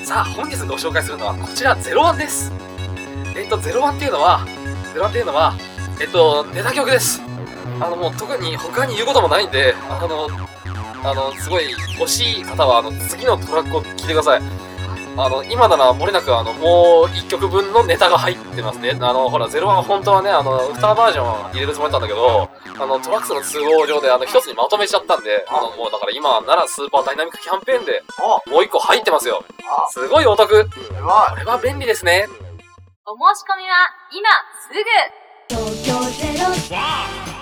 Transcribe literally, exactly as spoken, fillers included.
さあ、本日ご紹介するのはこちらゼロワンです。えっと、ゼロワンっていうのは、ゼロワンっていうのは、えっと、ネタ曲です。あの、もう特に他に言うこともないんで、あの、あの、すごい欲しい方は、あの、次のトラックを聴いてください。あの、今なら漏れなく、あの、もういっきょくぶんのネタが入ってますね。あの、ほら、ゼロワン本当はね、あの、にバージョン入れるつもりだったんだけど、あの、トラックスの都合上で、あの、一つにまとめちゃったんで、あの、もうだから今ならスーパーダイナミックキャンペーンで、もう一個入ってますよ。すごいお得。これは便利ですね。 お申し込みは今すぐ。東京ゼロ